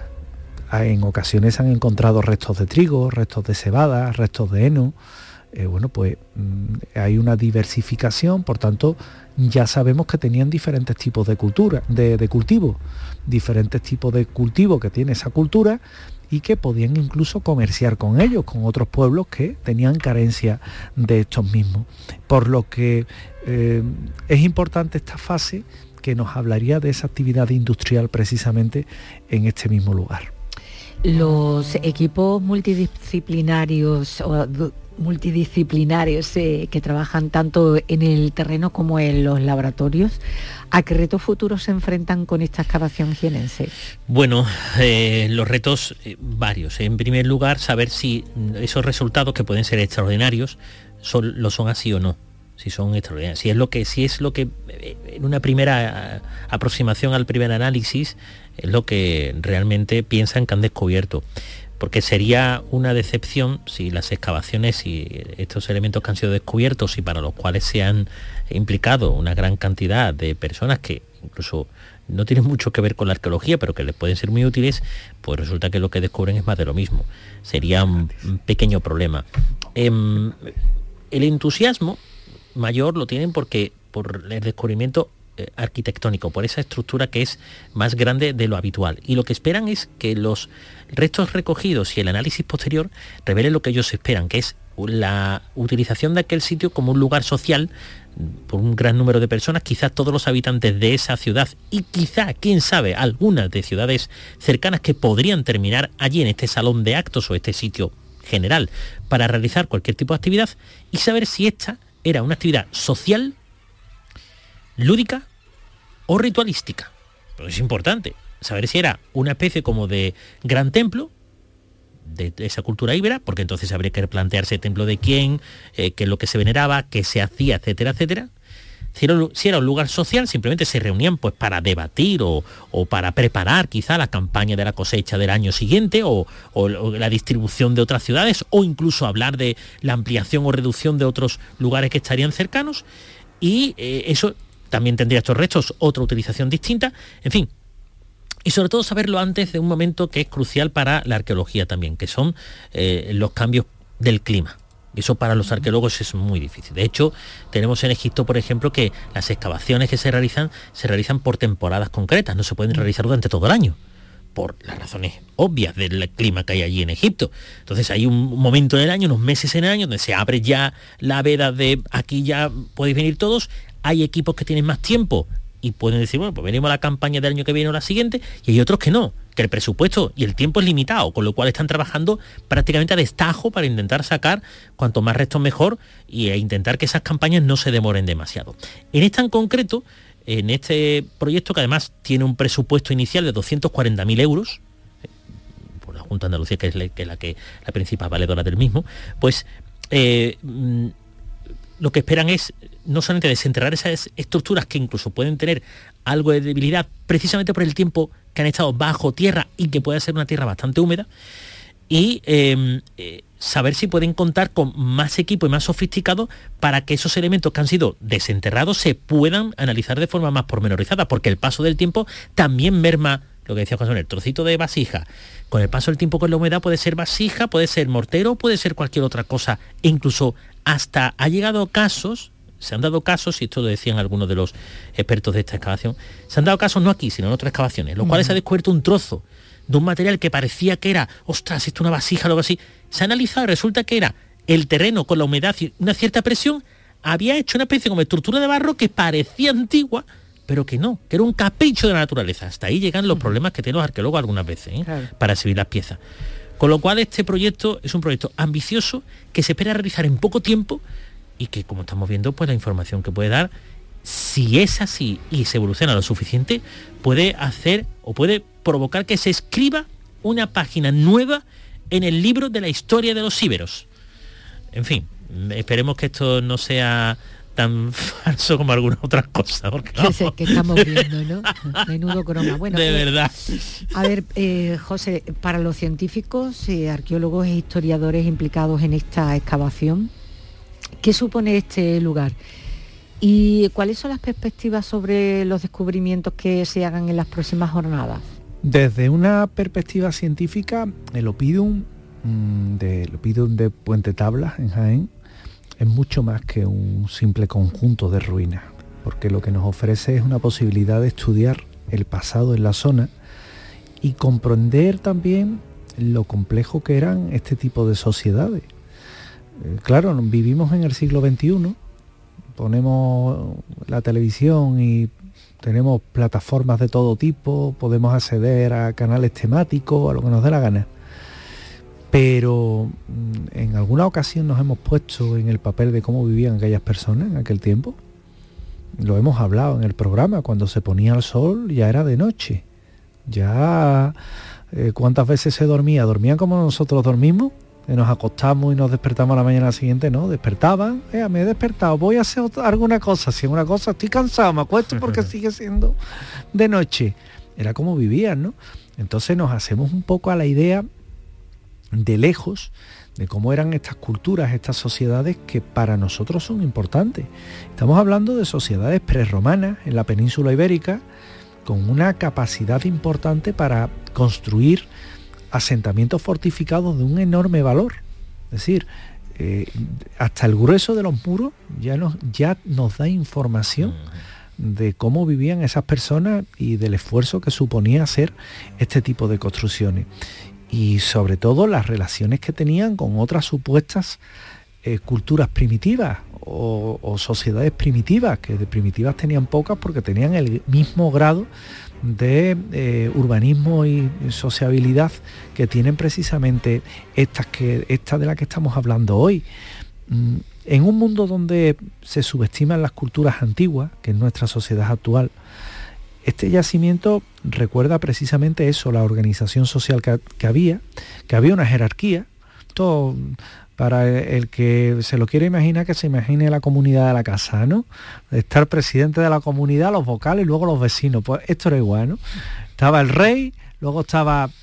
En ocasiones han encontrado restos de trigo, restos de cebada, restos de heno. Eh, bueno, pues mmm, hay una diversificación, por tanto, ya sabemos que tenían diferentes tipos de cultura, de, de cultivo, diferentes tipos de cultivo que tiene esa cultura y que podían incluso comerciar con ellos, con otros pueblos que tenían carencia de estos mismos. Por lo que eh, es importante esta fase que nos hablaría de esa actividad industrial precisamente en este mismo lugar. Los equipos multidisciplinarios o multidisciplinarios eh, que trabajan tanto en el terreno como en los laboratorios, ¿a qué retos futuros se enfrentan con esta excavación jienense? Bueno, eh, los retos eh, varios. En primer lugar, saber si esos resultados, que pueden ser extraordinarios, son, lo son así o no. Si son extraordinarios. Si es lo que, si es lo que en una primera aproximación al primer análisis es lo que realmente piensan que han descubierto. Porque sería una decepción si las excavaciones y estos elementos que han sido descubiertos y para los cuales se han implicado una gran cantidad de personas que incluso no tienen mucho que ver con la arqueología, pero que les pueden ser muy útiles, pues resulta que lo que descubren es más de lo mismo. Sería un, un pequeño problema. Eh, el entusiasmo mayor lo tienen porque por el descubrimiento eh, arquitectónico, por esa estructura que es más grande de lo habitual. Y lo que esperan es que los restos recogidos y el análisis posterior revelen lo que ellos esperan, que es la utilización de aquel sitio como un lugar social por un gran número de personas, quizás todos los habitantes de esa ciudad y quizá, quién sabe, algunas de ciudades cercanas que podrían terminar allí en este salón de actos o este sitio general para realizar cualquier tipo de actividad y saber si esta era una actividad social, lúdica o ritualística. Pero es importante saber si era una especie como de gran templo de esa cultura íbera, porque entonces habría que plantearse el templo de quién, eh, qué es lo que se veneraba, qué se hacía, etcétera, etcétera. Si era, si era un lugar social, simplemente se reunían pues para debatir o, o para preparar quizá la campaña de la cosecha del año siguiente o, o, o la distribución de otras ciudades o incluso hablar de la ampliación o reducción de otros lugares que estarían cercanos y eh, eso también tendría estos restos otra utilización distinta, en fin. Y sobre todo saberlo antes de un momento que es crucial para la arqueología también, que son eh, los cambios del clima. Eso para los arqueólogos es muy difícil. De hecho, tenemos en Egipto, por ejemplo, que las excavaciones que se realizan, se realizan por temporadas concretas, no se pueden realizar durante todo el año, por las razones obvias del clima que hay allí en Egipto. Entonces hay un momento en el año, unos meses en el año, donde se abre ya la veda de aquí ya podéis venir todos, hay equipos que tienen más tiempo y pueden decir, bueno, pues venimos a la campaña del año que viene o la siguiente, y hay otros que no, que el presupuesto y el tiempo es limitado, con lo cual están trabajando prácticamente a destajo para intentar sacar cuanto más restos mejor y e intentar que esas campañas no se demoren demasiado. En esta en concreto, en este proyecto que además tiene un presupuesto inicial de doscientos cuarenta mil euros, por la Junta de Andalucía, que es la que, la, que, la principal valedora del mismo, pues eh, lo que esperan es no solamente desenterrar esas estructuras que incluso pueden tener algo de debilidad precisamente por el tiempo que han estado bajo tierra y que puede ser una tierra bastante húmeda, y eh, eh, saber si pueden contar con más equipo y más sofisticado para que esos elementos que han sido desenterrados se puedan analizar de forma más pormenorizada, porque el paso del tiempo también merma lo que decía José Manuel, el trocito de vasija, con el paso del tiempo con la humedad puede ser vasija, puede ser mortero, puede ser cualquier otra cosa, e incluso hasta ha llegado casos, se han dado casos, y esto lo decían algunos de los expertos de esta excavación, se han dado casos no aquí, sino en otras excavaciones, en los cuales se ha descubierto un trozo de un material que parecía que era, ostras, esto es una vasija o algo así, se ha analizado y resulta que era el terreno con la humedad y una cierta presión, había hecho una especie como estructura de barro que parecía antigua, pero que no, que era un capricho de la naturaleza. Hasta ahí llegan los problemas que tienen los arqueólogos algunas veces, ¿eh? Claro. Para exhibir las piezas. Con lo cual este proyecto es un proyecto ambicioso que se espera realizar en poco tiempo y que, como estamos viendo, pues la información que puede dar, si es así y se evoluciona lo suficiente, puede hacer o puede provocar que se escriba una página nueva en el libro de la historia de los íberos. En fin, esperemos que esto no sea tan falso como algunas otras cosas, porque que, sé, que estamos viendo, ¿no? Menudo croma. Bueno, de eh, verdad. A ver, eh, José, para los científicos, eh, arqueólogos e historiadores implicados en esta excavación, ¿qué supone este lugar? ¿Y cuáles son las perspectivas sobre los descubrimientos que se hagan en las próximas jornadas? Desde una perspectiva científica, el Oppidum de, el Oppidum de Puente Tablas, en Jaén, es mucho más que un simple conjunto de ruinas, porque lo que nos ofrece es una posibilidad de estudiar el pasado en la zona y comprender también lo complejo que eran este tipo de sociedades. Eh, claro, vivimos en el siglo veintiuno, ponemos la televisión y tenemos plataformas de todo tipo, podemos acceder a canales temáticos, a lo que nos dé la gana. Pero en alguna ocasión nos hemos puesto en el papel de cómo vivían aquellas personas en aquel tiempo. Lo hemos hablado en el programa, cuando se ponía el sol ya era de noche. Ya, eh, ¿cuántas veces se dormía? ¿Dormían como nosotros dormimos? Que nos acostamos y nos despertamos a la mañana siguiente, ¿no? Despertaban, eh, me he despertado, voy a hacer otra, alguna cosa, si es una cosa, estoy cansado, me acuesto porque sigue siendo de noche. Era como vivían, ¿no? Entonces nos hacemos un poco a la idea de lejos de cómo eran estas culturas, estas sociedades que para nosotros son importantes. Estamos hablando de sociedades prerromanas en la península ibérica con una capacidad importante para construir asentamientos fortificados de un enorme valor. Es decir, eh, hasta el grueso de los muros ya nos, ya nos da información de cómo vivían esas personas y del esfuerzo que suponía hacer este tipo de construcciones. Y sobre todo las relaciones que tenían con otras supuestas eh, culturas primitivas o, o sociedades primitivas, que de primitivas tenían pocas porque tenían el mismo grado de eh, urbanismo y sociabilidad que tienen precisamente estas que esta de la que estamos hablando hoy. Mm, en un mundo donde se subestiman las culturas antiguas, que es nuestra sociedad actual, este yacimiento recuerda precisamente eso, la organización social que, que había, que había una jerarquía. Todo, para el que se lo quiere imaginar, que se imagine la comunidad de la casa, ¿no? Estar presidente de la comunidad, los vocales y luego los vecinos. Pues esto era igual, ¿no? Estaba el rey, luego estaba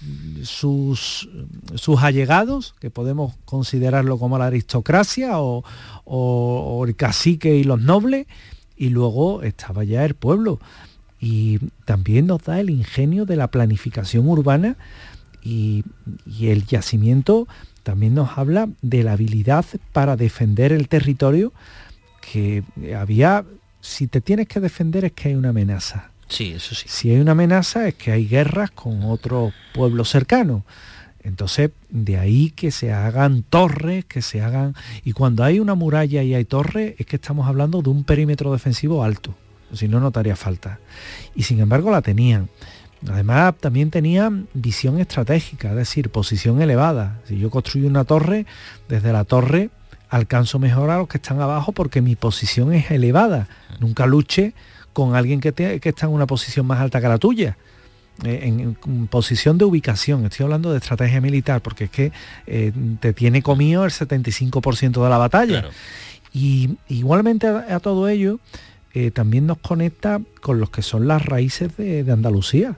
sus, sus allegados, que podemos considerarlo como la aristocracia, o, o, o el cacique y los nobles, y luego estaba ya el pueblo. Y también nos da el ingenio de la planificación urbana y, y el yacimiento también nos habla de la habilidad para defender el territorio, que había, si te tienes que defender es que hay una amenaza. Sí, eso sí. Si hay una amenaza es que hay guerras con otros pueblos cercanos. Entonces, de ahí que se hagan torres, que se hagan... Y cuando hay una muralla y hay torres, es que estamos hablando de un perímetro defensivo alto. Si no, no te haría falta. Y sin embargo la tenían. Además también tenían visión estratégica, es decir, posición elevada. Si yo construyo una torre, desde la torre alcanzo mejor a los que están abajo porque mi posición es elevada. Nunca luche con alguien que, te, que está en una posición más alta que la tuya. Eh, en, en posición de ubicación, estoy hablando de estrategia militar, porque es que eh, te tiene comido el setenta y cinco por ciento de la batalla. Claro. Y igualmente a, a todo ello, Eh, también nos conecta con los que son las raíces de, de Andalucía.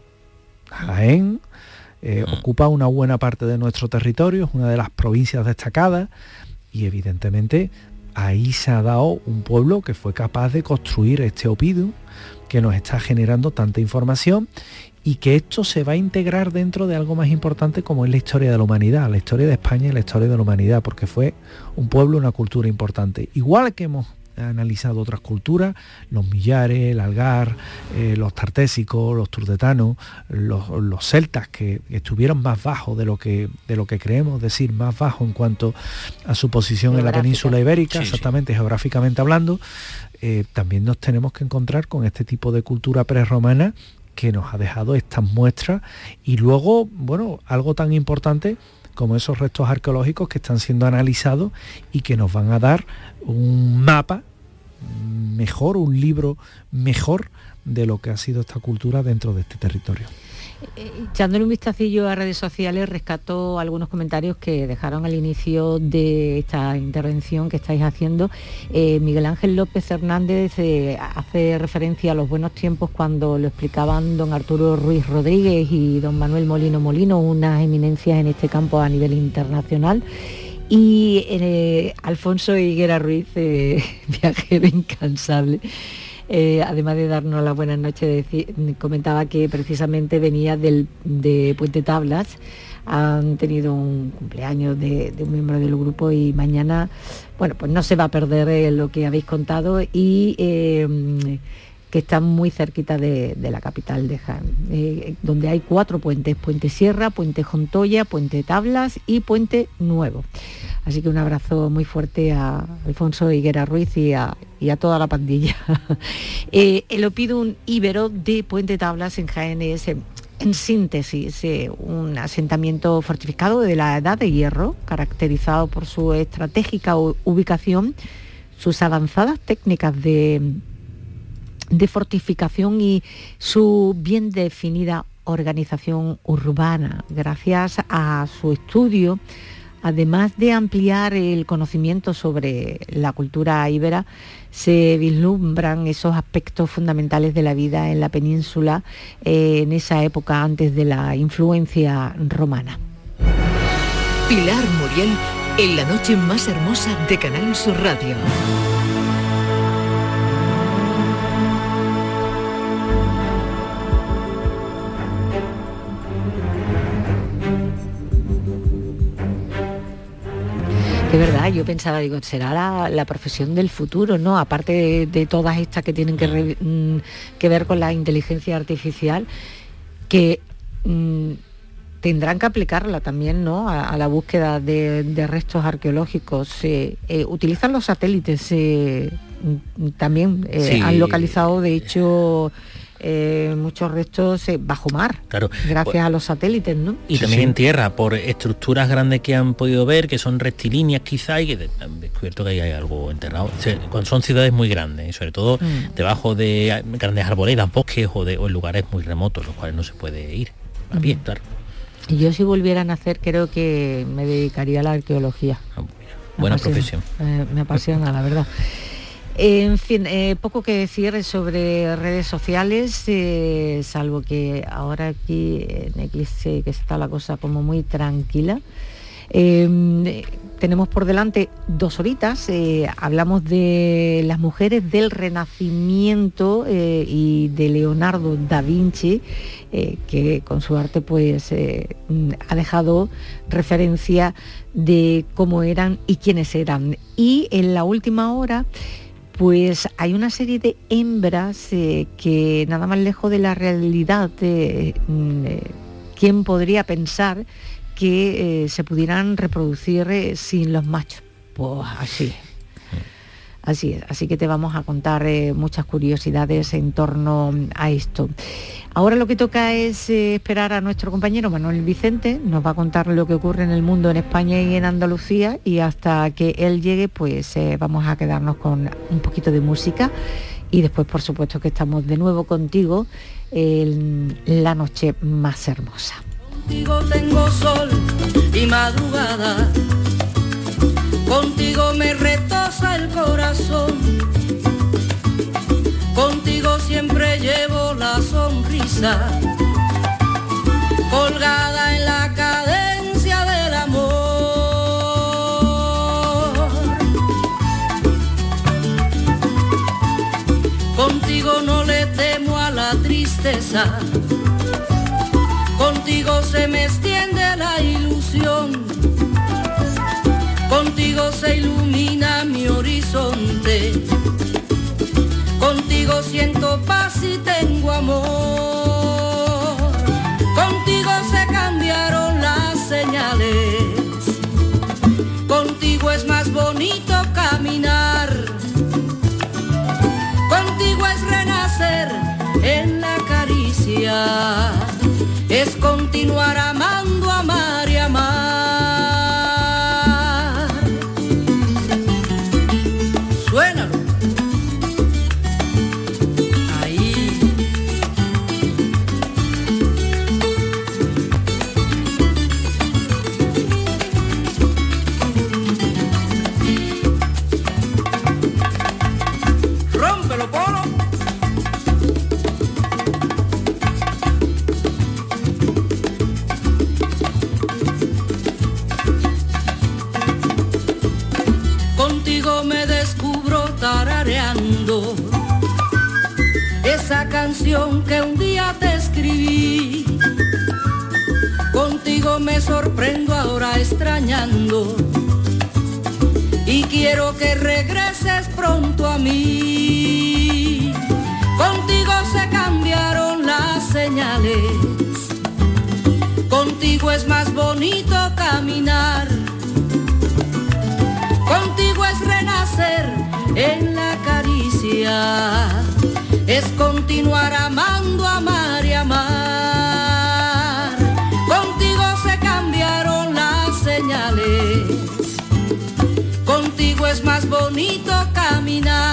Jaén eh, mm. ocupa una buena parte de nuestro territorio, es una de las provincias destacadas y evidentemente ahí se ha dado un pueblo que fue capaz de construir este Oppidum que nos está generando tanta información y que esto se va a integrar dentro de algo más importante como es la historia de la humanidad, la historia de España y la historia de la humanidad, porque fue un pueblo, una cultura importante. Igual que hemos analizado otras culturas, los millares, el algar, eh, los tartésicos, los turdetanos, los, los celtas, que estuvieron más bajos de lo que de lo que creemos, es decir, más bajos en cuanto a su posición en la península ibérica, sí, exactamente, sí. Geográficamente hablando, eh, también nos tenemos que encontrar con este tipo de cultura prerromana que nos ha dejado estas muestras, y luego, bueno, algo tan importante como esos restos arqueológicos que están siendo analizados y que nos van a dar un mapa mejor, un libro mejor de lo que ha sido esta cultura dentro de este territorio. Echándole un vistacillo a redes sociales, rescato algunos comentarios que dejaron al inicio de esta intervención que estáis haciendo. Eh, Miguel Ángel López Hernández eh, hace referencia a los buenos tiempos cuando lo explicaban don Arturo Ruiz Rodríguez y don Manuel Molino Molino, unas eminencias en este campo a nivel internacional. Y eh, Alfonso Higuera Ruiz, eh, viajero incansable, Eh, además de darnos las buenas noches, comentaba que precisamente venía del, de Puente Tablas. Han tenido un cumpleaños de, de un miembro del grupo y mañana, bueno, pues no se va a perder eh, lo que habéis contado, y eh, que están muy cerquita de, de la capital de Jaén, eh, donde hay cuatro puentes: Puente Sierra, Puente Jontoya, Puente Tablas y Puente Nuevo. Así que un abrazo muy fuerte a Alfonso Higuera Ruiz y a, y a toda la pandilla. eh, el Opidum Íbero de Puente Tablas en Jaén es, en síntesis, eh, un asentamiento fortificado de la Edad de Hierro, caracterizado por su estratégica ubicación, sus avanzadas técnicas de, de fortificación y su bien definida organización urbana. Gracias a su estudio, además de ampliar el conocimiento sobre la cultura íbera, se vislumbran esos aspectos fundamentales de la vida en la península eh, en esa época antes de la influencia romana. Pilar Muriel en la noche más hermosa de Canal Sur Radio. De verdad, yo pensaba, digo, será la, la profesión del futuro, ¿no? Aparte de, de todas estas que tienen que, re, que ver con la inteligencia artificial, que mm, tendrán que aplicarla también, ¿no? A, a la búsqueda de, de restos arqueológicos. Eh, eh, utilizan los satélites, eh, también eh, sí. Han localizado, de hecho, Eh, muchos restos eh, bajo mar, claro, gracias pues, a los satélites, ¿no? Y sí, también sí. en tierra, por estructuras grandes que han podido ver, que son rectilíneas quizá, y que han descubierto que hay algo enterrado. O sea, son ciudades muy grandes, y sobre todo mm. debajo de grandes arboledas, bosques o, de, o en lugares muy remotos, los cuales no se puede ir a pie, mm. claro. Y yo, si volviera a nacer, creo que me dedicaría a la arqueología. Ah, buena apasiona, profesión. Eh, me apasiona, la verdad. En fin, eh, poco que decir sobre redes sociales, eh, salvo que ahora aquí en Eclipse, que está la cosa como muy tranquila. Eh, tenemos por delante dos horitas, eh, hablamos de las mujeres del Renacimiento eh, y de Leonardo da Vinci, eh, que con su arte pues eh, ha dejado referencia de cómo eran y quiénes eran. Y en la última hora, pues hay una serie de hembras eh, que nada más lejos de la realidad, eh, eh, ¿quién podría pensar que eh, se pudieran reproducir eh, sin los machos? Pues así, así es. Así que te vamos a contar eh, muchas curiosidades en torno a esto. Ahora lo que toca es eh, esperar a nuestro compañero Manuel Vicente, nos va a contar lo que ocurre en el mundo, en España y en Andalucía, y hasta que él llegue, pues eh, vamos a quedarnos con un poquito de música, y después, por supuesto, que estamos de nuevo contigo en la noche más hermosa. Contigo tengo sol y madrugada, contigo me retosa el corazón, contigo siempre llevo la sonrisa, colgada en la cadencia del amor. Contigo no le temo a la tristeza, Contigo se ilumina mi horizonte, contigo siento paz y tengo amor, contigo se cambiaron las señales, contigo es más bonito caminar, contigo es renacer en la caricia, es continuar amando, amar y amar. Suénalo. Ahí. Rómpelo, polo. Contigo me descubro tarareando esa canción que un día te escribí. Contigo me sorprendo ahora extrañando y quiero que regreses pronto a mí. Contigo se cambiaron las señales, contigo es más bonito caminar, contigo es renacer en la caricia, es continuar amando, amar y amar. Contigo se cambiaron las señales, contigo es más bonito caminar.